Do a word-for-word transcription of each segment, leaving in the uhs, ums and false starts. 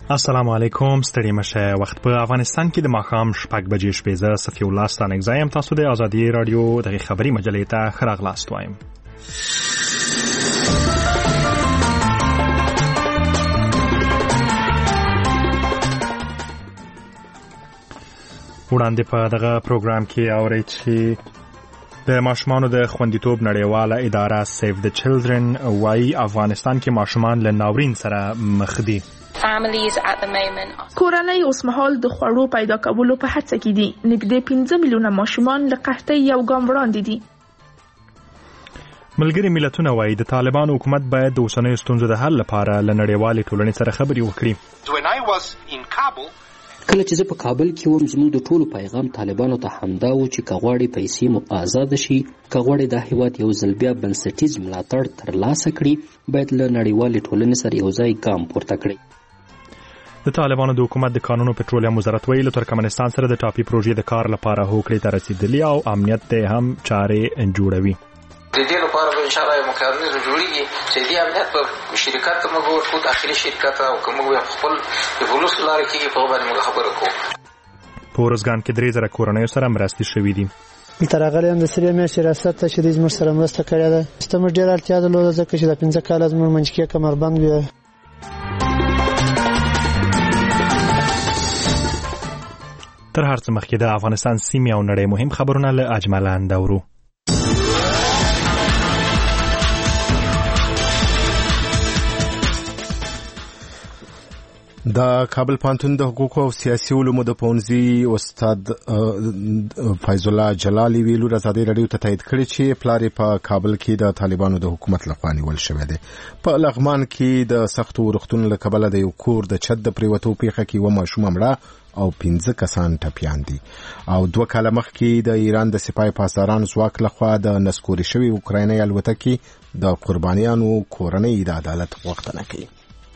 السلام علیکم، ستړي مشه. وخت په افغانستان کې د ماښام شپږ بجې شپې. زه صفي الله ستانکزی یم. تاسو د ازادي رادیو دغه خبري مجلې ته ښه راغلاست وایم. وړاندې په دغه پروګرام کې اورئ چې د ماشومانو د خوندیتوب نړیواله اداره سیو د چلډرن وایي افغانستان کې ماشومان له ناورین سره مخ دي. کورنۍ اوس مهال د خوړو پیدا کولو په هڅه کې دي. نږدې پنځه میلیونه ماشومان له قحطۍ یو ګام وړاندې دي. ملګري ملتونه وایي د طالبان حکومت باید د اوسنیو ستونزو د حل لپاره له نړیوالې ټولنې سره خبرې وکړي. کله چې زه په کابل کې وم، زموږ د ټولو پیغام طالبانو ته همدا و چې که غواړي پیسې مو آزاد شي، که غواړي دا هیواد یو ځل بیا بنسټیز ملاتړ ترلاسه کړي، باید له نړیوالې ټولنې سره یو ځای ګام پورته کړي. د طالبانو د حکومت د قانون او پټرولیم وزارت ویلي له ترکمنستان سره د ټاپي پروژې د کار لپاره هوکړې ته رسیدلي او امنیت ته هم چارې جوړوي. د دې لپاره به ان شاء الله یو مکانیزم جوړیږي چې دې امنیت په شرکت ته موږ ورکو، داخلي شرکت او کوم خپل د فلوس لارې کې په باندې موږ خبرې کوو. په ورزګان کې درې زره کورنیو سره مرستې شوې دي. تر هغه هم د سریه میاشتې ریاست ته چې زموږ سره مرسته کړې ده. ستاسو ډېر اړتیا درلوده ځکه چې د پنځه کاله زموږ منځ کې کمربند وي. تر هر څه مخکې د افغانستان سیمې او نړۍ مهم خبرونه له اجمل اندورو. د کابل پوهنتون د حقوقو او سیاسي علومو د پوهنځي استاد فیض الله جلالي ویلو ازادي رادیو ته تایید کړی چې پلار په کابل کې د طالبانو د حکومت لخوا نیول شوی دی. په لغمان کې د سختو ورښتونو له کبله د یو کور د چت د پریوتو پیښه کې و ماشوم مړه او پنځه کسان ټپیان دي. او دوه کاله مخکې د ایران د سپاه پاسداران ځواک لخوا د نسکوري شوي اوکرایني الوتکې د قربانیانو کورنۍ د عدالت غوښتنه کوي.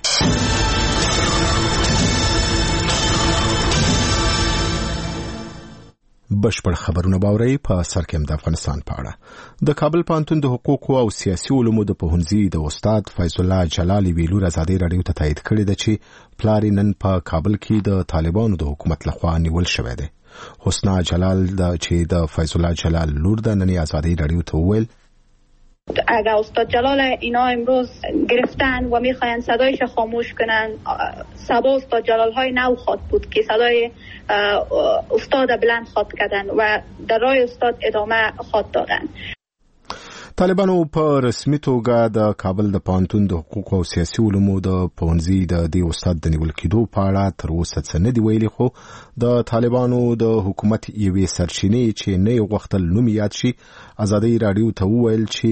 بشپړ خبرونه باوري په سر کې د افغانستان په اړه. د کابل پوهنتون د حقوقو او سیاسي علومو د پوهنځي د استاد فیض الله جلالي ویلو ازادي رادیو ته تایید کړی دی چې پلار نن په کابل کې د طالبانو د حکومت لخوا نیول شوی دی. حسنا جلال د چې د فیض الله جلال لور د نن ازادي رادیو ته ویل اگر استاد جلال اینا امروز گرفتن و میخواین صدایش خاموش کنن، سبا استاد جلال های نو خواد بود که صدای استاد بلند خواد کردن و در راه استاد ادامه خواد دادن. طالبانو په رسمي توګه د کابل د پوهنتون د حقوقو او سیاسي علومو د پوهنځي د دې استاد د نیول کېدو په اړه تر اوسه څه نه دي ویلي، خو د طالبانو د حکومت یوې سرچینې چې نه یې غوښتل نوم یاد شي ازادي رادیو ته وویل چې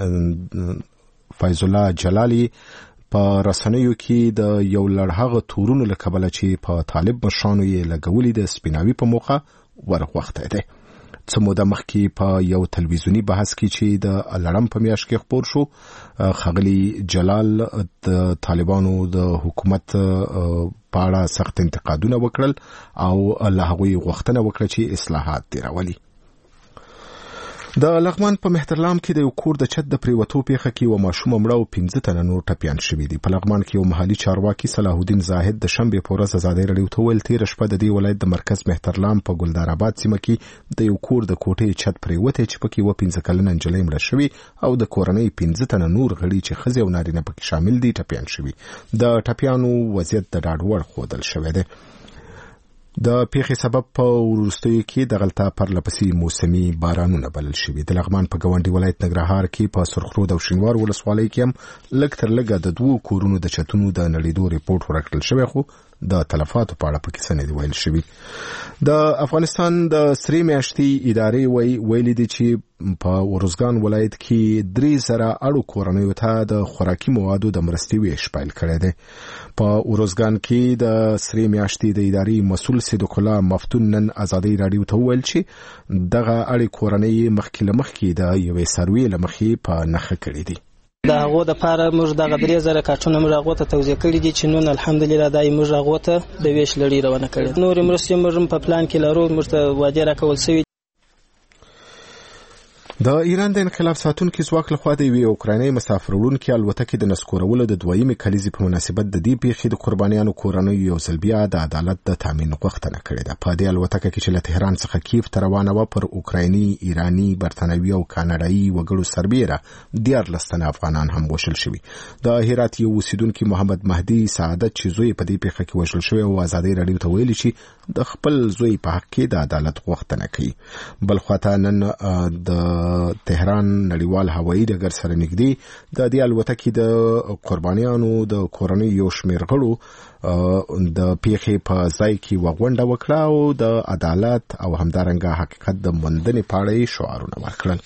فیض الله جلالي په رسنیو کې د یو لړ هغه تورونو له کبله چې په طالب مشرانو یې لګولي د سپیناوي په موخه ورغوښتی دی. څه موده مخکې په یو تلویزیوني بحث کې چې د لړم په میاشت کې خپور شو، ښاغلي جلال د طالبانو د حکومت په اړه سخت انتقادونه وکړل او له هغوی غوښتنه وکړه چې اصلاحات دې راولي. د لغمان په مهترلام کې د یو کور د چت د پریوتو پیښه کې و ماشوم مړه او پنځه تنه نور ټپیان شوي دي. په لغمان کې یو محلي چارواکي صلاح الدین زاهد د شنبې په ورځ ازادي رادیو ته ویل تېره شپه د دې ولایت د مرکز مهترلام په ګلدار آباد سیمه کې د یو کور د کوټې چت پریوتی چې پکې و پنځه کلنه نجلۍ مړه شوې او د کورنۍ پنځه تنه نور غړي چې ښځې او نارینه پکې شامل دي ټپیان شوي. د ټپیانو وضعیت د ډاډ وړ ښودل شوی دی. د پیښې سبب په وروستیو کې د غلطه پرلپسې موسمي بارانونه بلل شوي. د لغمان په ګاونډي ولایت ننګرهار کې په سرخرود او شینوار ولسوالۍ کې هم لږ تر لږه د دوو کورونو د چتونو د نړېدو ریپورټ ورکړل شوی، خو د تلفاتو په اړه پکې څه نه دي ویل شوي. د افغانستان د سرې میاشتې ادارې ویلي دي چې په ورزګان ولایت کې درې زره اړو کورنیو ته د خوراکي موادو د مرستې ویش پیل کړی دی. په ورزګان کې د سرې میاشتې د ادارې مسؤل صدیق الله مفتون نن ازادي رادیو ته ویل چې دغه اړې کورنۍ مخکې له مخکې د یوې سروې له مخې په نښه کړې دي. د هغو دپاره موږ دغه درې زره کارټونه موږ هغو ته توزیع کړي دي چې نن الحمدلله دا یې موږ هغو ته د ویش لړۍ روانه کړې. نورې مرستې موږ هم په پلان کې لرو، موږ ته وعدې راکول سوي. د ایران د انقلاب ساتونکو ځواک لخوا د یوې اوکرایني مسافر وړونکي الوتکې د نسکورولو د دویمې کلیزې په مناسبت د دې پیښې د قربانیانو کورنیو یو ځل بیا د عدالت د تامین غوښتنه کړې ده. په دې الوتکه کې چې له تهران څخه کیف ته روانه وه پر اوکرایني، ایراني، برتانوي او کاناډایي وګړو سربیره دیارلس تنه افغانان هم وژل شوي. د هرات یو اوسیدونکي محمد مهدي سعادت چې زوی په دې پیښه کې وژل شوی او ازادۍ راډیو ته ویلي چې د خپل زوی په حق کې د عدالت غوښتنه کوي. بل خواته نن د تهران نړیوال هوایي ډګر سره نږدې د دې الوتکې د قربانیانو د کورنۍ یو شمېر غړو د پیښې په ځای کې وغونډه وکړه او د عدالت او همدارنګه حقیقت د موندنې په اړه شعارونه ورکړل.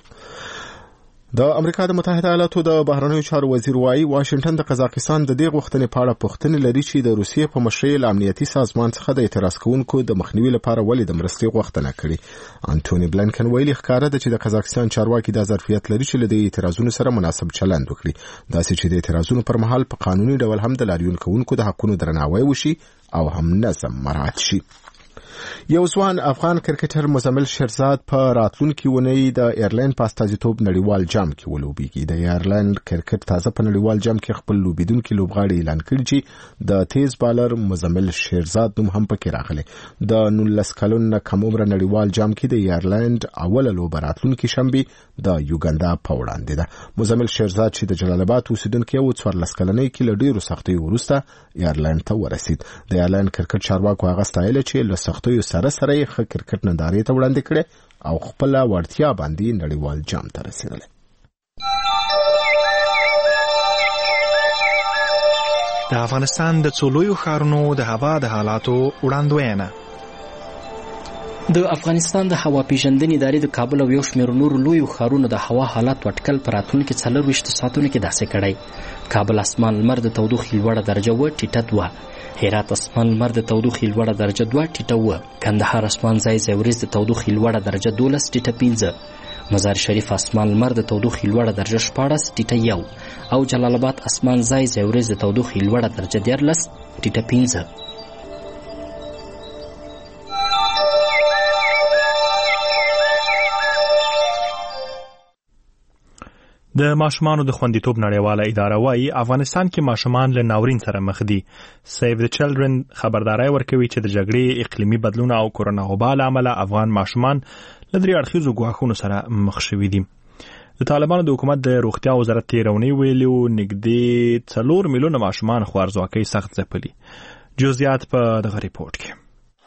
د امریکا د متحده ایالاتو د بهرنیو چارو وزیر وايي واشنگټن د قزاقستان د دې غوښتنې په اړه پوښتنې لري چې د روسیې په مشرۍ له امنیتي سازمان څخه د اعتراض کوونکو د مخنیوي لپاره ولې د مرستې غوښتنه کړې. انټونی بلنکن ویلي ښکاره ده چې د قزاقستان چارواکي دا ظرفیت لري چې له دې اعتراضونو سره مناسب چلند وکړي، داسې چې د اعتراضونو پر مهال په قانوني ډول هم د لاریون کوونکو د حقونو درناوی وشي او هم نظم مراعات شي. یو ځوان افغان کرکټر مزمل شیرزاد په راتلونکي اونۍ د ایرلند په استازیتوب نړیوال جام کې ولوبېږي. د ایرلند کرکټ تازه په نړیوال جام کې خپل لوبیدونکي لوبغاړي اعلان کړي چې د تیز بالر مزمل شیرزاد نوم هم پکې راغلی. د نولس کلن کم عمره نړیوال جام کې د ایرلند اوله لوبه راتلونکي شنبه د یوګاندا په وړاندې ده. مزمل شیرزاد چې د جلال آباد اوسیدونکی و څوارلس کلنۍ کې له ډېرو سختیو وروسته ایرلند ته ورسید. د ایرلند کرکټ چارواکو هغه ستایله چې له سختیو سره سره یې ښه کرکټ نندارې ته وړاندې کړې او خپله وړتیا باندې نړیوال جام ته رسېدلی. د افغانستان د څو لویو ښارونو د هوا د حالاتو وړاندوینه. د افغانستان د هوا پیژندنې ادارې د کابل او یو شمېر نورو لویو ښارونو د هوا حالات اټکل په راتلونکي څلرویشتو ساعتونو کې داسې کړی. کابل اسمان لمر د تودوخې لوړه درجه وه ټیټه دوه، هرات اسمان لمر د تودوخې لوړه درجه دوه ټیټه وه، کندهار اسمان ځای ځای وریځ د تودوخې لوړه درجه دولس ټیټه پنځه، مزار شریف اسمان لمر د تودوخې لوړه درجه شپاړس ټیټه یو او جلال آباد اسمان ځای ځای وریځ د تودوخې لوړه درجه دیارلس ټیټه پنځه. د ماشومانو د خوندیتوب نړیواله اداره وايي افغانستان کې ماشومان له ناورین سره مخ دي. سیو د چلډرن خبرداري ورکوي چې د جګړې، اقلیمي بدلون او کورونا وبا له امله افغان ماشومان له درې اړخیزو ګواښونو سره مخ شوي دي. د طالبانو د حکومت د روغتیا وزارت تیرونی ویلو نږدې څلور میلیونه ماشومان خوارځواکۍ سخت ځپلي. جزئیات په دغه ریپورت کې.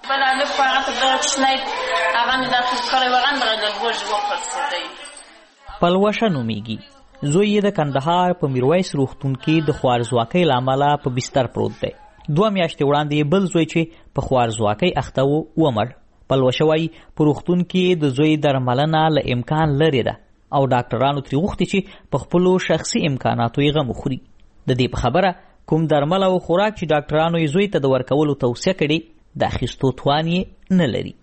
پلوشه نومیږي. زوی یې د کندهار په میرویس روغتون کې د خوارځواکۍ له امله په بستر پروت دی. دوه میاشتې وړاندې بل زوی چې په خوارځواکۍ اخته و ومړ. پلوشه وایي په روغتون کې د زوی درملنه له امکان لرې ده او ډاکټرانو ترې غوښتي چې په خپلو شخصي امکاناتو یې غم وخوري. د دې په خبره کوم درمل او خوراک چې ډاکټرانو یې زوی ته د ورکولو توصیه کړې د اخیستو توان یې نه لري.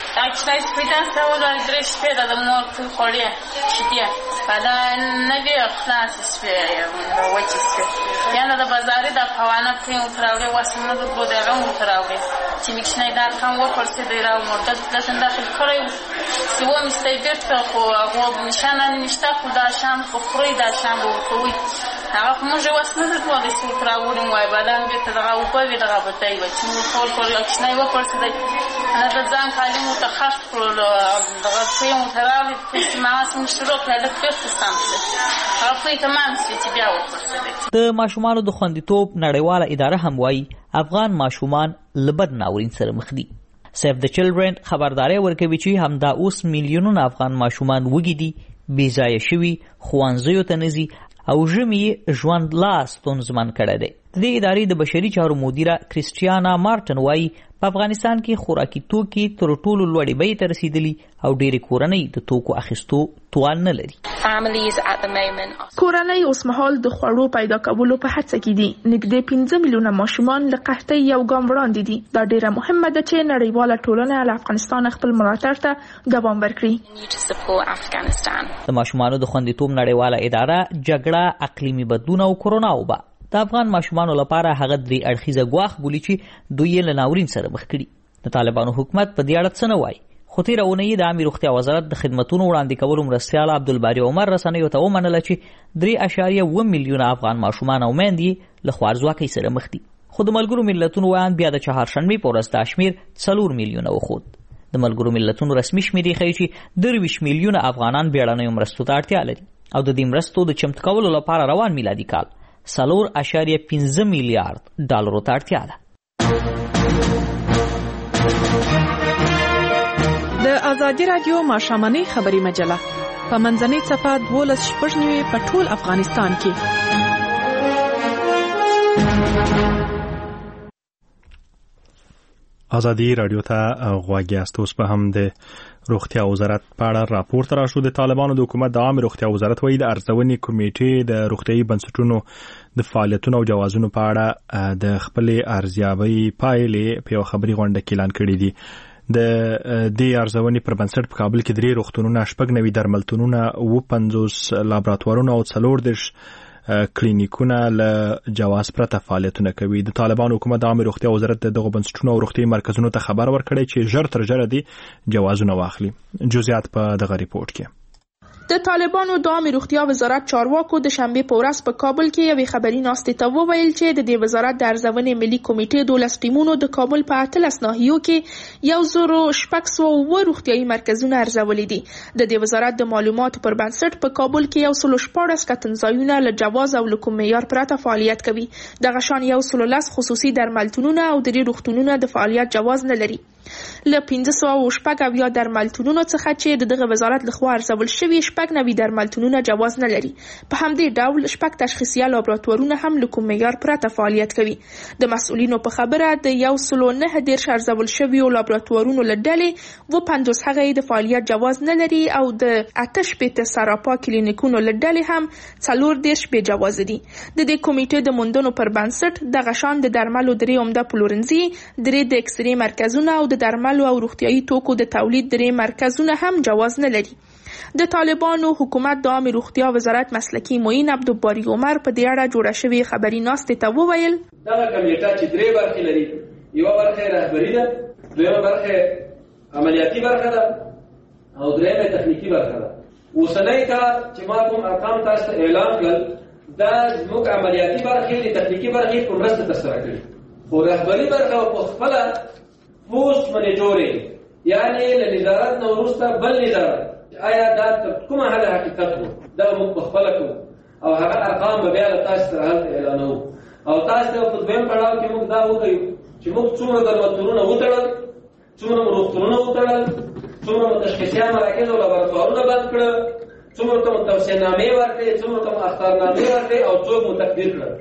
دا نوی خلاص سپی وچی سپی یعنی دا بازاری دا پوانه پرین اتراولی واسمونه دا برو دا غم اتراولی چی میکشنای دا خم وپرسی دا راو مردد داشن داخل کاری سیوه مستی بیرت خو اغواب نشانه نشتا خو دا شام خو خوری دا شام رو کوی هغه خو موږ واسمه دا دولی سی اتراولیم وای بادام بیرت دا غاو پاوی دا غا بتای وای چی مو خور کاری اکشنای وپرسی دا انا دا زن کالی متخص کرو دا غا پرین اتراولی پیسی مغاسم شروع کرده بیرت د ماشومانو د خوندیتوب نړیواله اداره هم وایي افغان ماشومان له بد ناورین سره مخ دي. سیو د چلډرن خبرداری ورکوي چې همدا اوس میلیونونه افغان ماشومان وږي دي، بې ځایه شوي، ښوونځیو ته نه ځي او ژمی ژوند لا ستونزمن کړی دی. د دې ادارې د بشري چارو مدیره کریسټیانا مارټن وایي په افغانستان کې خوراکي توکي تر ټولو لوړې بیې ته رسیدلي او ډېرې کورنۍ د توکو اخیستو توان نه لري. کورنۍ اوس مهال د خوړو پیدا کولو په هڅه کې دي. نږدې پنځه میلیونه ماشومان له قحطۍ یو ګام وړاندې دي. دا ډېره مهمه ده چې نړیواله ټولنه له افغانستان خپل ملاتړ ته دوام ورکړي. د ماشومانو د خوندیتوب نړیواله اداره جګړه، اقلیمي بدلون او کورونا وبا د افغان ماشومانو لپاره هغه درې اړخیزه ګواښ بولي چې دوی یې له ناورین سره مخ کړي. د طالبانو حکومت په دې اړه څه نه وایي، خو خو تېره اونۍ د عامې روغتیا وزارت د خدمتونو وړاندې کولو مرستیال عبدالباري عمر رسنیو ته ومنله چې درې اعشاریه اوه میلیونه افغان ماشومان او میندې له خوارځواکۍ سره مخ دي. خو د ملګرو ملتونو ویاند بیا د چهارشنبې په ورځ دا شمېر څلور میلیونه وښود. د ملګرو ملتونو رسمي شمېرې ښیي چې درویشت میلیونه افغانان بیړنیو مرستو ته اړتیا لري او د دې مرستو د چمتو کولو لپاره روان میلادي کال څلور اعشاریه پنځه میلیارډ ډالرو ته اړتیا ده. د ازادي راډیو ماښامنۍ خبري مجله په منځنۍ صفحه دولس شپږ نوي په ټول افغانستان کې. ازادي راډیو ته غوږ یاست. اوس به هم د روغتیا وزارت په اړه راپور تر شو. د طالبانو د حکومت د عامې روغتیا وزارت وایي د ارزونې کمیټې د روغتیايي بنسټونو د فعالیتونو او جوازونو په اړه د خپلې ارزیابۍ پایلې په یو خبري غونډه کې اعلان کړې دي. د دې ارزونې پر بنسټ په کابل کې درې روغتونونه، شپږ نوي درملتونونه، اووه پنځوس لابراتوارونه او څلور دېرش کلینیکونه له جواز پرته فعالیتونه کوي. د طالبانو حکومت د عامې روغتیا وزارت دغه بنسټونو او روغتیايي مرکزونو ته خبر ورکړی چې ژر تر ژره دي جوازونه واخلي. جزئیات په دغه ریپورت کې. د طالبانو د عامې روغتیا وزارت چارواکو د شنبې په ورځ په کابل کې یوې خبري ناستې ته وویل چې د دې وزارت د ارزونې ملي کمیټې دولس ټیمونو د کابل په اتلس ناحیو کې یو زر شپږ سوه اووه روغتیايي مرکزونه ارزولي دي. د دې وزارت د معلوماتو پر بنسټ په کابل کې یو سل شپاړس کتنځایونه له جواز او له کوم معیار پرته فعالیت کوي. دغه شان یو سل لس خصوصي درملتونونه او درې روغتونونه د فعالیت جواز نه لري. له پنځه سوه او شپږ اویا درملتونونو څخه چې د دغه وزارت لخوا ارزول شوي شپږ نوي درملتونونه جواز نه لري. په همدې ډول شپږ تشخیصیه لابراتوارونه هم له کوم معیار پرته فعالیت کوي. د مسؤلینو په خبره د یو سل نهه دېرش ارزول شویو لابراتوارونو له ډلې اووه پنځوس هغه د فعالیت جواز نه لري او د اته شپېته سراپا کلینیکونو له ډلې هم څلور دېرش بې جواز دي. د دې کمیټې د موندنو پر بنسټ دغه شان د درملو درې عمده پلورنځي، درې د اکسرې مرکزونه او د درملو او روغتیايي توکو د تولید درې مرکزونه هم جواز نه لري. د طالبانو حکومت د عامې روغتیا وزارت مسلکي معین عبدالباري عمر په دې اړه جوړه شوې خبري ناستې ته وویل دغه کمیټه چې درې برخې لري، یوه برخه رهبري ده، دویمه برخه عملیاتي برخه ده او درېیمه تخنیکي برخه ده. اوسنی کار چې ما کوم ارقام تاسو ته اعلان کړل دا زموږ عملیاتي برخې د تخنیکي برخې په مرسته ترسره کړي، خو رهبري برخه په خپله پوسټ منیټورینګ یعنی له نظارت نه وروسته بل نظارت آیا دا تر کومه حده حقیقت و دا موږ په خپله کوو او هغه ارقام به بیا له تاسو سره هلته اعلانوو او تاسو ته په دویم پړاو کې موږ دا وښیو چې موږ څومره درملتونونه وتړل، څومره مو روغتونونه وتړل، څومره مو تشخیصیه مراکز او لابراتوارونه بند کړل، څومره ته مو توصیهنامې ورکړې، څومره ته مو اخطارنامې ورکړې او څوک مو تقدیر کړل.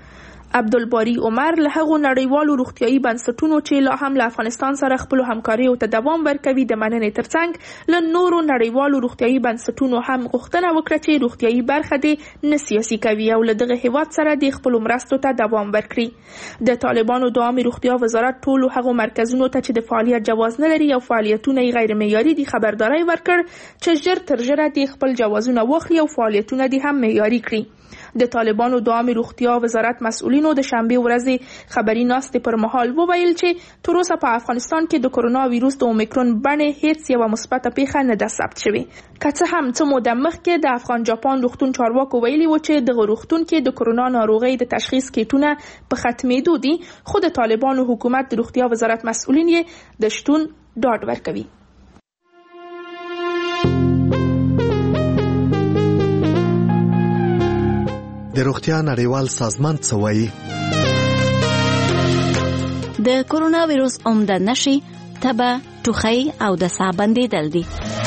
عبدالباري عمر له هغو نړیوالو روغتیايي بنسټونو چې لا هم له افغانستان سره خپلو همکاریو ته دوام ورکوي د مننې ترڅنګ له نورو نړیوالو روغتیايي بنسټونو هم غوښتنه وکړه چې روغتیايي برخه دې نه سیاسي کوي او له دغه هیواد سره د خپلو مرستو ته دوام ورکړي. د طالبانو د عامې روغتیا وزارت ټولو هغو مرکزونو ته چې د فعالیت جواز نه لري او فعالیتونه یې غیر معیاري دي خبرداری ورکړ چې ژر تر ژره دې خپل جوازونه واخلي او فعالیتونه دې هم معیاري کړي. د طالبانو د عامې روغتیا وزارت مسؤلینو د شنبې ورځې خبري ناستې پر مهال وویل چې تر اوسه په افغانستان کې د کرونا ویروس د اومیکرون بڼې هیڅ یوه مثبته پیښه نه ده ثبت شوې. که څه هم څه موده مخکې د افغان جاپان روغتون چارواکو ویلي و چې دغه روغتون کې د کرونا ناروغۍ د تشخیص کیټونه په ختمېدو دي، خو د طالبانو حکومت د روغتیا وزارت مسؤلین یې د شتون ډاډ ورکوي. د روغتیا نړیوال سازمان څه وایي؟ د کرونا ویروس عمده نښې تبه، ټوخی او د ساه بندېدل دي.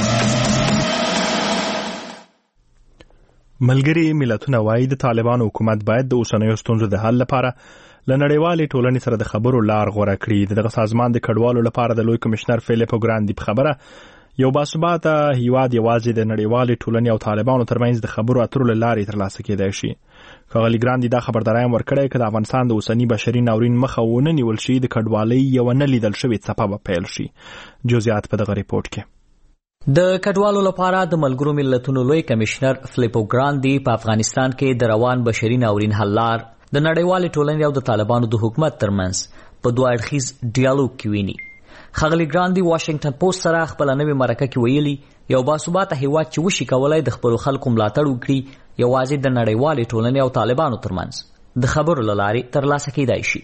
ملګري ملتونه وایي د طالبانو حکومت باید د اوسنیو ستونزو د حل لپاره له نړیوالې ټولنې سره د خبرو لار غوره کړي. دغه سازمان د کډوالو لپاره د لوی کمشنر فیلیپو ګراندي په خبره یو باثباته هیواد یوازې د نړیوالې ټولنې او طالبانو ترمنځ د خبرو اترو له لارې ترلاسه کېدای شي. ښاغلي ګراندي دا خبرداری هم ورکړی که د افغانستان د اوسني بشري ناورین مخه ونه نیول شي د کډوالۍ یوه نه لیدل شوې څپه به پیل شي. جزئیات په دغه ریپورت کې. د کډوالو لپاره د ملګرو ملتونو لوی کمشنر فلیپو ګراندي په افغانستان کې د روان بشري ناورین حل لار د نړیوالې ټولنې او د طالبانو د حکومت ترمنځ په دوه اړخیز ډیالوګ کې ویني. ښاغلي ګراندي واشنگټن پوسټ سره خپل نوې مرکه کې ویلي یو باثباته هیواد چې وشي کولای د خپل خلکو ملاتړ وکړي یوازې د نړیوالې ټولنې او طالبانو ترمنځ د خبرو له لارې ترلاسه کیدای شي.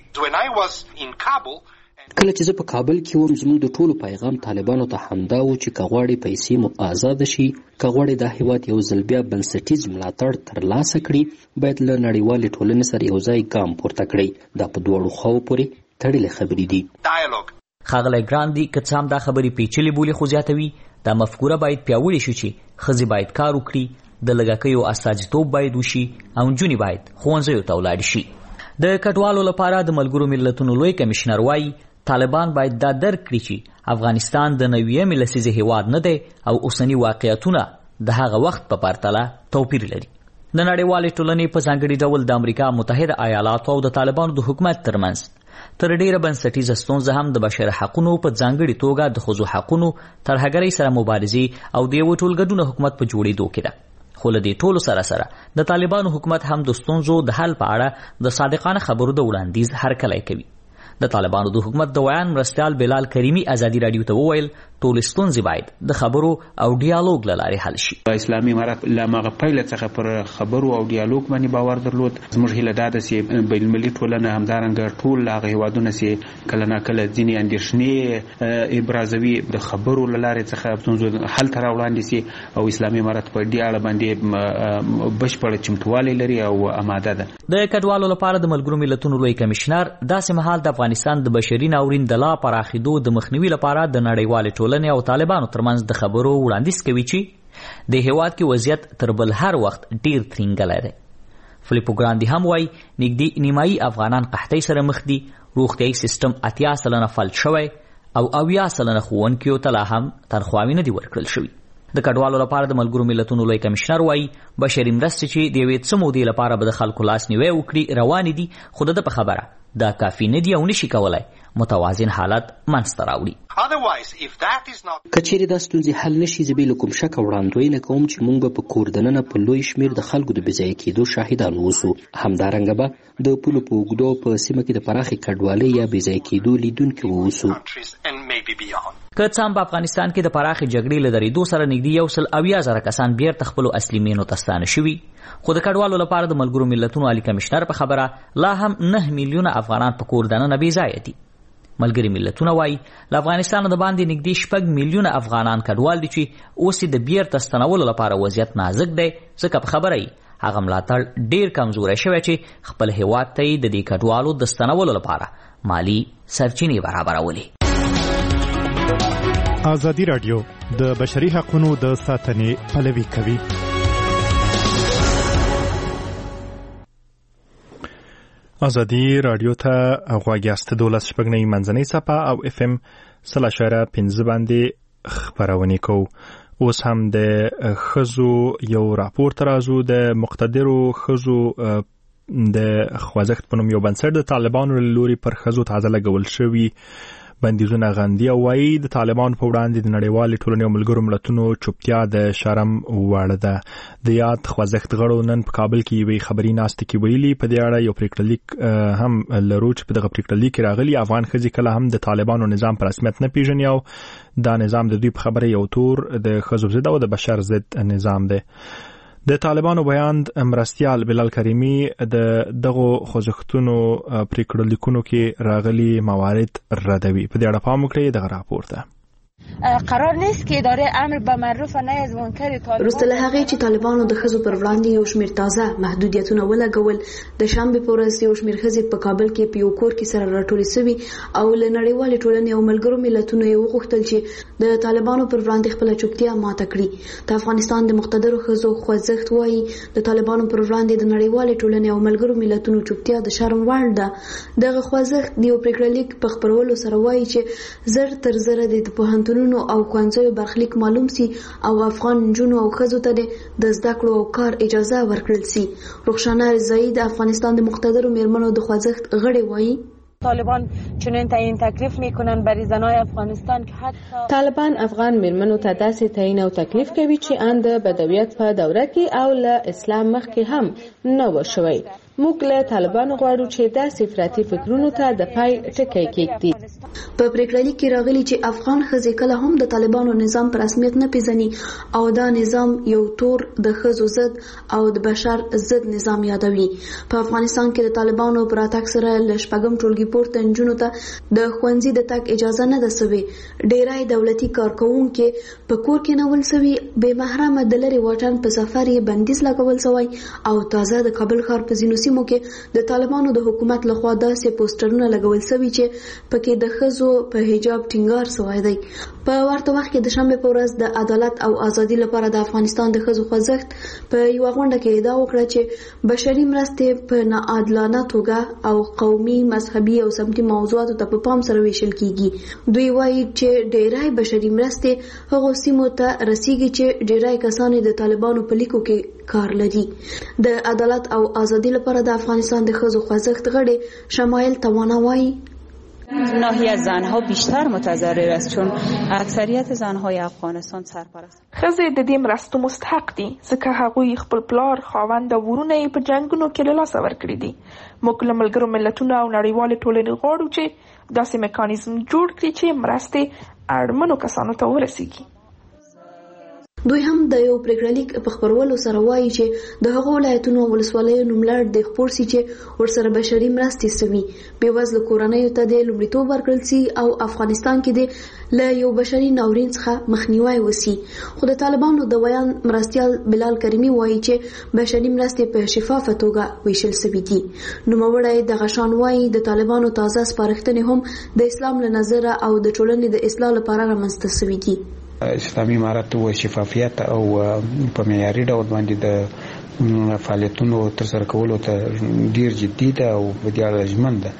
کله چې زه په کابل کې وم زموږ د ټولو پیغام طالبانو ته همدا و چې که غواړي پیسې مو آزاده شي، که غواړي دا هیواد یو ځل بیا بنسټیز ملاتړ ترلاسه کړي باید له نړیوالې ټولنې سره یو ځای ګام پورته کړي. دا په دواړو خواو پورې تړلې خبرې دي. ښاغلی ګراندي که څه هم دا خبرې پیچلې بولي خو زیاتوي دا مفکوره باید پیاوړې شي چې ښځې باید کار وکړي، د لږکیو استازیتوب باید وشي او نجونې باید ښوونځیو ته ولاړې شي. د کډوالو لپاره د ملګرو ملتونو لوی کمشنر وایي طالبان باید دا درک کړي چې افغانستان د نویمې لسیزې هیواد نه دی او اوسني واقعیتونه د هغه وخت په پرتله توپیر لري. د نړیوالې ټولنې په ځانګړي ډول د امریکا متحده ایالاتو او د طالبانو د حکومت ترمنځ تر ډیره بنسټیزه ستونزه هم د بشر حقونو په ځانګړي توګه د ښځو حقونو ترهګرۍ سره مبارزې او د یو ټولګډون حکومت په جوړېدو کې ده. خو له دې ټولو سره سره د طالبانو حکومت هم د ستونزو د حل په اړه د صادقانه خبرو د وړاندیز هرکلی کوي. د طالبانو د حکومت د ویان مرستیال بلال کریمی ازادي رادیو ته وویل ټول ستونزې باید د خبرو او ډیالوګ له لارې حل شي. اسلامي امارات له هغه پیله څخه پر خبرو او ډیالوګ باندې باور درلود. زموږ هیله دا ده چې بین المللي ټولنه همدارنګه ټول هغه هیوادونه چې کله ناکله ځینې اندېښنې ابرازوي د خبرو له لارې څخه ستونزو حل ته راوړاندې سي او اسلامي امارات په دې اړه باندې بشپړ چمتووالی لري او آماده ده. د کډوالو لپاره د ملګرو ملتونو لوی کمشنر داسې مهال د افغانستان د بشري ناورین د لا پراخېدو د مخنیوي لپاره د نړیوالې ټولنې او طالبانو ترمنځ د خبرو وړاندیز کوي چې د هیواد کې وضعیت تر بل هر وخت ډیر ترینګلی دی. فلیپو ګراندي هم وایي نږدې نیمایي افغانان قحطۍ سره مخ دي، روغتیایي سیستم اتیا سلنه فلج شوی او اویا سلنه ښوونکیو ته لا هم تنخواوې نه دي ورکړل شوي. د کډوالو لپاره د ملګرو ملتونو لوی کمشنر وایي بشري مرستې چې د یوې څه مودې لپاره به د خلکو لاسنیوی وکړي روانې دي، خو د ده په خبره دا کافي نه دي او نشي کولای متوازن حالت منځته راوړي. که چیرې دا ستونزې حل نشي زه بې له کوم شکه وړاندوینه کوم چې موږ به په کور دننه په لوی شمېر د خلکو د بېځایه کېدو شاهدان اوسو. همدارنګه به د پولو په اوږدو په سیمه کې د پراخې کډوالۍ یا بېځایه کېدو لیدونکي واوسو. که څه هم په افغانستان کې د پراخې جګړې له درېدو سره نږدې یو سل اویا زره کسان بیرته خپلو اصلي مینو ته ستانه شوي، خو د کډوالو لپاره د ملګرو ملتونو عالي کمشنر په خبره لا هم نه میلیونه افغانان په کور دننه بېځایه دي. ملګري ملتونه وایي له افغانستان د باندې نږدې شپږ میلیونه افغانان کډوال دي چې اوس د بیرته ستنولو لپاره وضعیت نازک دی، ځکه په خبره یې هغه ملاتړ ډیر کمزوری شوی چې خپل هیواد ته یې د دې کډوالو د ستنولو لپاره مالی سرچینې برابرولې. ازادي راډیو د بشري حقوقو د ساتنې پلوي کوي. ازادي راډیو ته غوږ یاست. دولس شپږنۍ منځنۍ څپه او اف ام سل اشاره پنځه باندې خپرونې کوو. اوس هم د ښځو یو راپور ته راځو. د مقتدرو ښځو د خوځښت په نوم یو بنسټ د طالبانو له لوري پر ښځو تازه لګول شوي بندیزونه غندي او وایي د طالبانو په وړاندې د نړیوالې ټولنې او ملګرو ملتونو چوپتیا د شرم وړ ده. د یاد خوځښت غړو نن په کابل کې یوې خبري ناستې کې ویلي په دې اړه یو پریکړه لیک هم لرو چې په دغه پریکړه لیک کې راغلي افغان ښځې کله هم د طالبانو نظام په رسمیت نه پیژني او دا نظام د دوی په خبره یو تور د ښځو ضد او د بشر ضد نظام دی. د طالبانو بیان مرستیال بلال کریمی د دغه خوځښتونو پریکړه لیکونو کې راغلي موارد ردوي. په دې اړه پام وکړئ دغه راپور ته. قرار نیست که اداره امر به معروف و نهی از منکر طالبان وروسته له هغې چې طالبانو د ښځو پر وړاندې یو شمېر تازه محدودیتونه ولګول، د شنبې په ورځ یو شمېر ښځې په کابل کې په یو کور کې سره راټولې سوي او له نړیوالې ټولنې او ملګرو ملتونو یې وغوښتل چې د طالبانو پر وړاندې خپله چوپتیا ماته کړي. د افغانستان د مقتدرو ښځو خوځښت وایي د طالبانو پر وړاندې د نړیوالې ټولنې او ملګرو ملتونو چوپتیا د شرم وړ ده. دغه خوځښت د یو پریکړه لیک په خپرولو سره وایي چې زر تر زره د پوهنتون او ښوونځیو برخلیک معلوم سي او افغان نجونو او ښځو ته د زده کړو او کار اجازه ورکړل سي. رخشانه رضایی د افغانستان د مقتدرو میرمنو د خوځښت غړی وایي طالبان چنین تعیین تکلیف میکنن برای زنای افغانستان که حتی طالبان افغان میرمنو ته داسې تعیین او تکلیف کوي چې اند بدویت په دوره کې او له اسلام مخکې هم نه و شوی. موږ له طالبانو غواړو چې داسې افراطي فکرونو ته د پای ټکی کېږدي. په پریکړه لیک کې راغلي چې افغان ښځې کله هم د طالبانو نظام په رسمیت نه پیژني او دا نظام یو تور د ښځو ضد او د بشر ضد نظام یادوي. په افغانستان کې د طالبانو پر راتګ سره له شپږم ټولګي پورته نجونو ته د ښوونځي د تګ اجازه نه ده سوې. ډیری دولتي کارکوونکي په کور کې نه ول سوي. بې محرمه د لرې واټن په سفر یې بندیز لګول سوی او تازه د کابل ښار په ځینو سیمو کې د طالبانو د حکومت لخوا داسې پوسټرونه لګول سوي چې پکې د ښځو په حجاب ټینګار سوی دی. په ورته وخت کې د شنبې په ورځ د عدالت او ازادي لپاره د افغانستان د ښځو خوځښت په یوه غونډه کې ادعا وکړه چې بشري مرستې په ناعادلانه توګه او قومي، مذهبي او سمتي موضوعاتو ته په پام سره ویشل کیږي. دوی وایي چې ډیری بشري مرستې هغو سیمو ته رسیږي چې ډیری کسان د طالبانو په لیکو کې کار لري. د عدالت او ازادي لپاره د افغانستان د ښځو خوځښت غړي شمایل توانا وایي ناحیه زنها بیشتر متضرر است چون اکثریت زنهای افغانستان سرپرست. ښځې د دې مرستو مستحق دي ځکه هغوی خپل پلار، خاوند او ورونه یې په جنګونو کې له لاسه ورکړي دي. موږ له ملګرو ملتونو او نړیوالې ټولنې غواړو چې داسې میکانیزم جوړ کړي چې مرستې اړمنو کسانو ته ورسیږي. دوی هم د یو پریکړه لیک په خبرولو سره وایي چې د هغو ولایتونو او ولسوالیو نوملړ د خپور سي چې ورسره بشري مرستې سوي، بېوزله کورنیو ته د لومړیتوب ورکړل سي او افغانستان کې د له یو بشري ناورین څخه مخنیوی وسی. خو د طالبانو د ویان مرستیال بلال کریمي وایي چې بشري مرستې په شفافه توګه ویشل سوي دي. نوموړی د غشان وایي د طالبانو تازه سپارښتنې هم د اسلام له نظره او د ټولنې د اصلاح لپاره رامنځته سوي دي. اسلامي امارت او شفافیت او په معیاري ډول باندې د فعالیتونو ترسره کولو ته ډیر جدي ده او په دې اړه ژمن ده.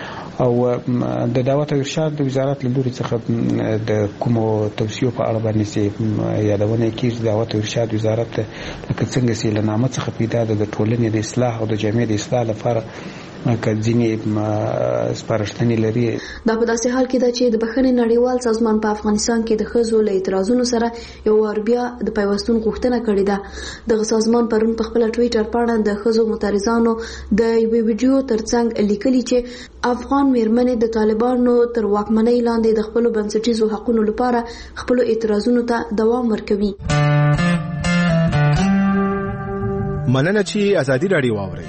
او د دعوت او ارشاد د وزارت له لوري څخه د کومو توصیو په اړه باندې چې یادونه کیږي، دعوت او ارشاد وزارت لکه څنګه چې له نامه څخه پیدا ده د ټولنې د اصلاح او د جامعې د اصلاح لپاره کځینی سپارښتنې لري. دا په داسې حال کې ده چې د بخښنې نړیوال سازمان په افغانستان کې د ښځو له اعتراضونو سره یو وار بیا د پیوستون غوښتنه کړې ده. دغه سازمان پرون په خپله ټویټر پاڼه د ښځو معترضانو د یوې ویډیو ترڅنګ لیکلي چې افغان میرمنې د طالبانو تر واکمنۍ لاندې د خپلو بنسټیزو حقونو لپاره خپلو اعتراضونو ته دوام ورکوي. مننه چې ازادي راډیو واورئ.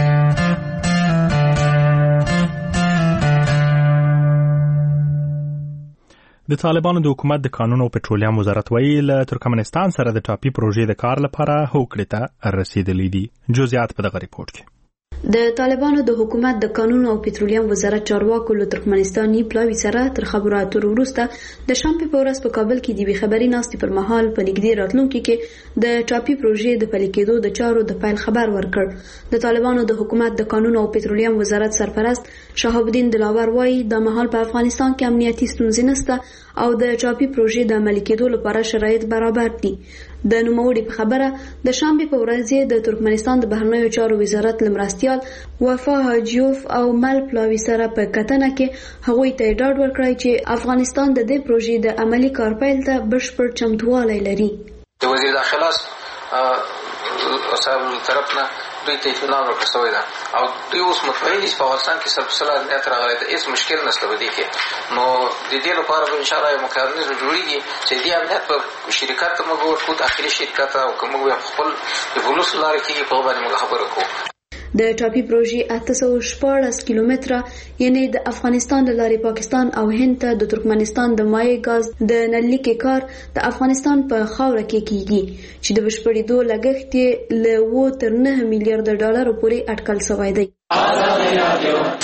د طالبانو د حکومت د قانون او پټرولیم وزارت وایي له ترکمنستان سره د ټاپي پروژې د کار لپاره هوکړې ته رسیدلی دي. جزئیات په دغه ریپورت کې. د طالبانو د حکومت د قانون او پټرولیم وزارت چارواکو له ترکمنستاني پلاوي سره تر خبرو اترو وروسته د شنبې په ورځ په کابل کې د یوې خبري ناستې پر مهال په نږدې راتلونکي کې د ټاپي پروژې د پلي کېدو د چارو د پیل خبر ورکړ. د طالبانو د حکومت د قانون او پټرولیم وزارت سرپرست شهاب الدین دلاور وایي د مهال په افغانستان کې امنیتي ستونزې نشته او د ټاپي پروژې د عملي کېدو لپاره شرایط برابر دي. د نوموړي په خبره د شنبې په ورځ د ترکمنستان د بهرنیو چارو وزارت لمرستیال وفا حاجیوف او مل پلاوي سره په کتنه کې هغوی ته ډاډ ورکړی چې افغانستان د دې پروژې د عملي کار پیل ته بشپړ چمتووالی لري. د وزیر داخله صاحب طرف نه دوی ته اطمینان ورکړل شوی ده او دوی اوس مطمئن دي چې په افغانستان کې سلسله امنیت راغلی ده، هېڅ مشکل نشته په دې کې. نو د دې لپاره به انشاءالله یو میکانیزم جوړېږي چې دې امنیت په شرکت ته موږ ورکړو، داخلي شرکت او که موږ په خپل د پولیسو لارې کېږي په هغه باندې موږ خبره کوو. د ټاپي پروژې اته سوه شپاړس کیلومتره یعنی د افغانستان له لارې پاکستان او هند ته د ترکمنستان د مایع ګاز د نللیکې کار د افغانستان په خاوره کې کیږي چې د بشپړېدو لګښت یې له اووه تر نهه میلیارډه ډالرو پورې اټکل شوی دی.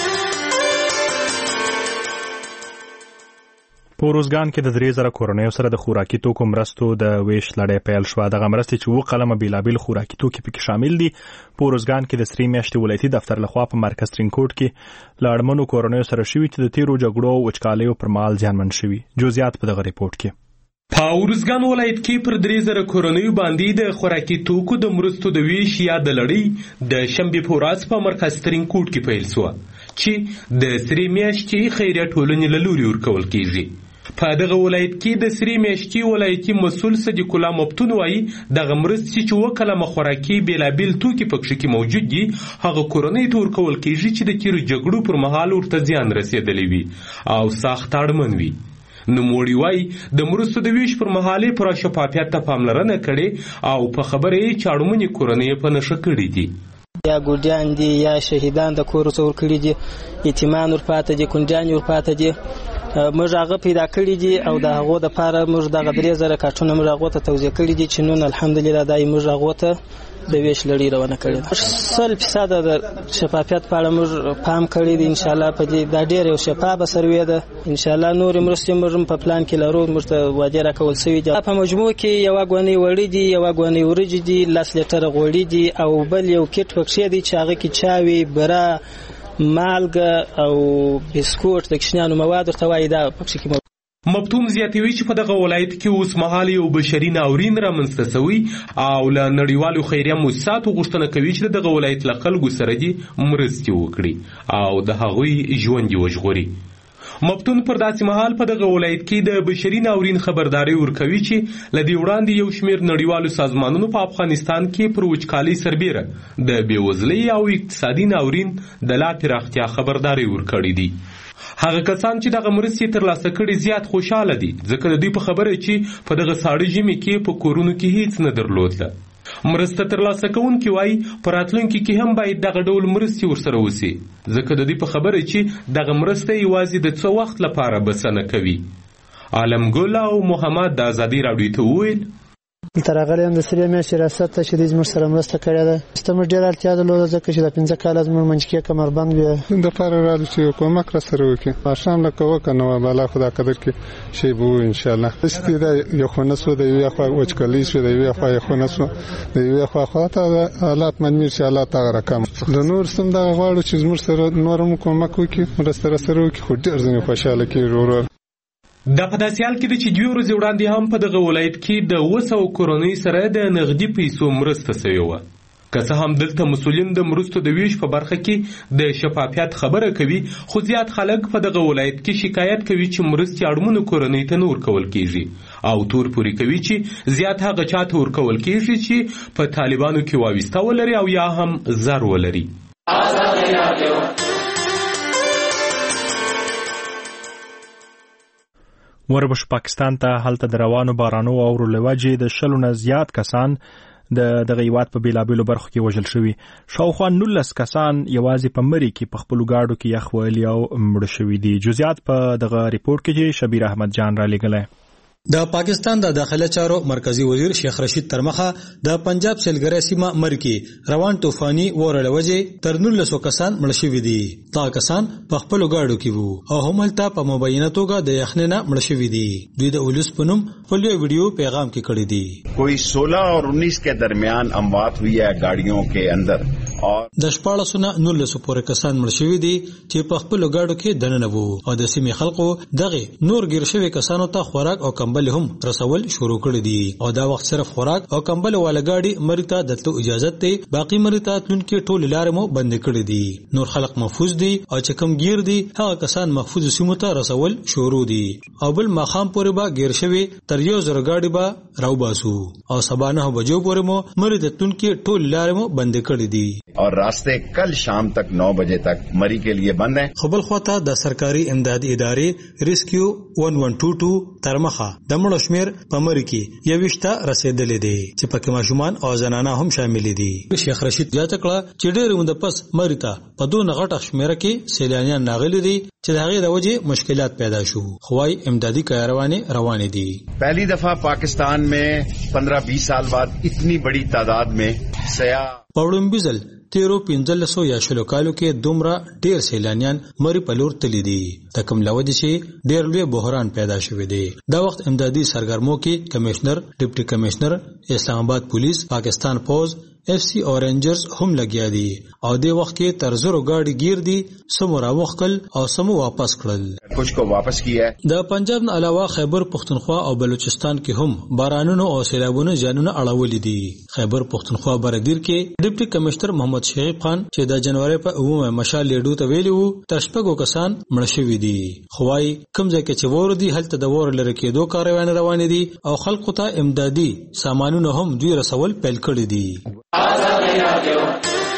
په روزګان کې د درې زره کورنیو سره د خوراکي توکو مرستو د ویش لړۍ پیل شوه. دغه مرستې چې اووه قلمه بېلابېل خوراکي توکي پکې شامل دي په روزګان کې د سرې میاشتې ولایتي دفتر لخوا په مرکز ترینکوټ کې له اړمنو کورنیو سره شوي چې د تیرو جګړو او وچکالیو پر مهال زیانمن شوي. جزئیات په دغه ریپورت کې. په ارزګان ولایت کې پر درې زره کورنیو باندې د خوراکي توکو د مرستو د ویش یا د لړۍ د شنبې په ورځ په مرکز ترینکوټ کې پیل شوه چې د سرې میاشتې خیریه ټولنې له لوري ورکول کیږي. په دغه ولایت کې د سری میشتي ولایتي مسؤل صدیق الله مفتون وایي دغه مرستې چې اووه کلمه خوراکي بېلابېل توکي په کښې کې موجود دي هغه کورنۍ ته ورکول کېږي چې د تېرو جګړو پر مهال ورته زیان رسېدلی وي او سخت اړمن وي. نوموړي وایي د مرستو د ویش پر مهال یې پوره شفافیت ته پاملرنه کړې او په خبره یې چې اړمنې کورنۍ یې په نښه کړي دي. یا ګوډیان دي یا شهیدان د کور څخه ورکړي دي، یتیمان ورپاته دي، کونډیان ورپاته دي. موږ هغه پیدا کړي دي او د هغو دپاره موږ دغه درې زره کارټونه موږ هغو ته توزیع کړي دي چې نن الحمدلله دا موږ هغو ته د ویش لړۍ روانه کړې ده. سل فیصده د شفافیت په اړه موږ پام کړی دی. انشاءالله په دې دا ډېر یو شفافه سروې ده. انشاءالله نورې مرستې موږ په پلان کې لرو، موږ ته وعدې راکول سوي دي. په مجموع کې یوه ګونۍ وړۍ دي، یوه ګونۍ وریجې دي، لس لیټره غوړي دي او بل یو کټ پکښې دی چې هغه کې چاوي، بره، مالګه او بسکوټ د کوچنیانو مواد ورته وایي دا پکښې کې موجود. مفتون زیاتوي چې په دغه ولایت کې اوس مهال یو بشري ناورین رامنځته سوی او له نړیوالو خیریه مؤسساتو غوښتنه کوي چې دغه ولایت له خلکو سره دې مرستې وکړي او د هغوی ژوند یې وژغوري. مفتون پر داسې مهال په دغه ولایت کې د بشري ناورین خبرداری ورکوي چې له دې وړاندې یو شمېر نړیوالو سازمانونو په افغانستان کې پر وچکالۍ سربیره د بېوزلۍ او اقتصادي ناورین د لا پراختیا خبرداری ورکړی دی. هغه کسان چې دغه مرستې ترلاسه کړي زیات خوشحاله دي ځکه د دوی په خبره چې په دغه ساړه ژمي کې په کورونو کې هیڅ نه درلوده. مرسته ترلاسه کوونکي وایي په راتلونکي کې هم باید دغه ډول مرستې ورسره وسي ځکه د دوی په خبره چې دغه مرسته یوازې د څه وخت لپاره بسنه کوي. عالمګل او محمد د ازادي راډیو ته وویل دلته راغلی یم د سرې میاشتې ریاست ته چې دوی زموږ سره مرسته کړې ده. زموږ ډېره اړتیا درلوده ځکه چې د پنځه کاله زموږ منجکې کمربند وې. دپاره راغلو چې یو کومک راسره وکړي. ماښام لکه وکړه نو بالا خدا قدر کې شی به وو انشاءالله. داسې ده یخونه سوه د یوې خوا وچکالۍ سوه د یوې خوا یخونه سوه د یوې خوا خوا ته حالات منمیر چې حالات هغه رقم د نور سم دغه غواړو چې زموږ سره نور هم کومک وکړي مرسته راسره وکړي خو ډېر ځینې خوشحاله کېږي ورور. دا په داسې حال کې ده چې دوې ورځې وړاندې هم په دغه ولایت کې د اووه سوه کورنۍ سره د نغدي پیسو مرسته سوې وه. که څه هم دلته مسؤلین د مرستو د ویش په برخه کې د شفافیت خبره کوي خو زیات خلک په دغه ولایت کې شکایت کوي چې مرستې اړمنو کورنۍ ته نه ورکول کېږي او تور پورې کوي چې زیات هغه چا ته ورکول کېږي چې په طالبانو کې وابسته ولري او یا هم زر ولري. وربش پاکستان ته هلته د روانو بارانو او اورو له وجې د شلو نه زیات کسان د دغه هیواد په بېلابېلو برخو کې وژل شوي. شاوخوا نولس کسان یوازې په مري کې په خپلو ګاډو کې یخ وهلي او مړه شوي دي. جزئیات په دغه ریپورټ کې چې شبیر احمد جان را لېږلی. د پاکستان د داخله چارو مرکزی وزیر شیخ رشید ترمخه د پنجاب سیلګری سیمه مرګ کې روان طوفاني وره لوجې تر نولس کسان مړ شوي دي. دا کسان په خپل ګاډو کې وو او هملته په مبینه توګه د یخنینه مړ شوي دي. دوی د اولس پنوم په لوی ویډیو پیغام کې کړی دی. کوئی सोलह और उन्नीस के दरमियान اموات हुई है गाड़ियों के अंदर और د شپاړسو نه نولسو پورې کسان مړ شوي دي چې په خپل ګاډو کې دننه وو او د سیمې خلکو دغه نور ګیر شوي کسانو ته خوراک او کمبل هم رسول شروع کړی دي او دا وخت صرف خوراک او کمبل والا ګاډي مریته دلته اجازه ته باقی مریته تلونکي ټول لارې مو بند کړی دي. نور خلک محفوظ دي او چې کم گیر دي هغه کسان محفوظ سیمو ته رسول شروع دي او بل ماخام پورې با گیر شوي تر یو زر ګاډي با راوباسو او سبا نه بجو پورې مو مریته تلونکي ټول لارې مو بند کړی دي और रास्ते कल शाम तक नौ बजे तक मरी के लिए बंद हैं. خپل خواته د سرکاري امدادي ادارې ریسکیو ون ون ټو ټو ترمخه د مړو شمیر په مری کې یوشته رسیدلې دي چې پکې ماشومان او زنانه هم شامل دي. شیخ رشید یاد کړه چې ډېر مند پس مریته په دوه غټه شمیر کې سیلانیان ناغلي دي چې دغه د وجې مشکلات پیدا شو. خوای امدادي کاروانې روانې دي. पहली दफा पाकिस्तान में पंद्रह बीस साल बाद इतनी बड़ी तादाद में सयाह پاوړم بيزل تیرو پنځلسو یا شلو کالو کې دومره ډیر سیلانیان مری په لور تللی دي. د کوم لوجې چې ډیر لوی بحران پیدا شوی دی. دا وخت امدادي سرګرمو کې کمشنر ډیپټي کمشنر اسلام آباد پولیس پاکستان فوج اف سی اورنجرز هم لګیا دي او د وخت کې تر زرو گاډي گیر دي سمو راوخل او سمو واپس کړل. کچھ کو واپس کیا ہے. د پنجاب نه علاوه خیبر پختونخوا او بلوچستان کې هم بارانونو او سیلابونو ځانونه اړولې دي. خیبر پختونخوا برګدیر کې ډیپټي کمشنر محمد شعیب خان چې د جنوري په اومه مشال لیډو ته ویلي وو تر شپږو کسان مړ شوي دي. خوای کوم ځای کې چې ور دي هلته د ور لره کېدو کاروان روان دي او خلکو ته امدادي سامانونه هم دوی رسول پیل کړی دي.